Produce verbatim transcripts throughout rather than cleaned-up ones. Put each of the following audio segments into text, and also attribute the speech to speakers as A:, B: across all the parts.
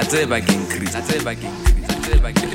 A: tseba ke increase la tseba ke increase la tseba ke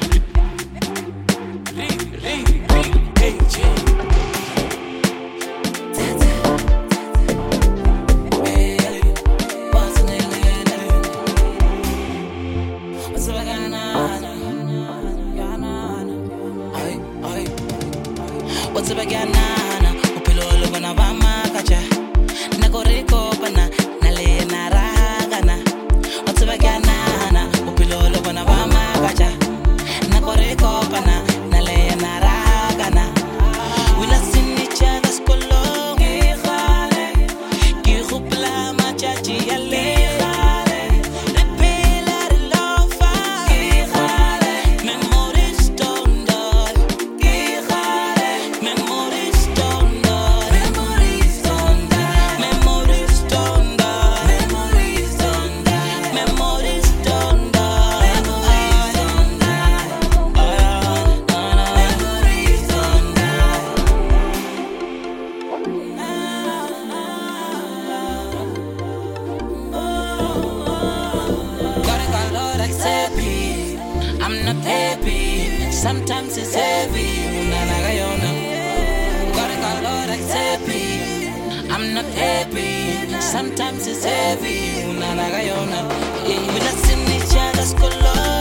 B: What's up again, Nana? Upilo logo na vama kacha. Nako riko pana nale na ragana. What's up again, Nana? Upilo logo na vama kacha. Nako riko pana nale na ragana. We lost in each other's color. Ki khupla machachi yale. I'm not happy, sometimes it's heavy. Gotta call Lord, accept me. I'm not happy, sometimes it's heavy. We lost in each other's color.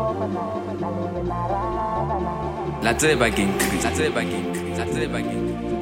A: La tseba ke increase la tseba ke increase la tseba ke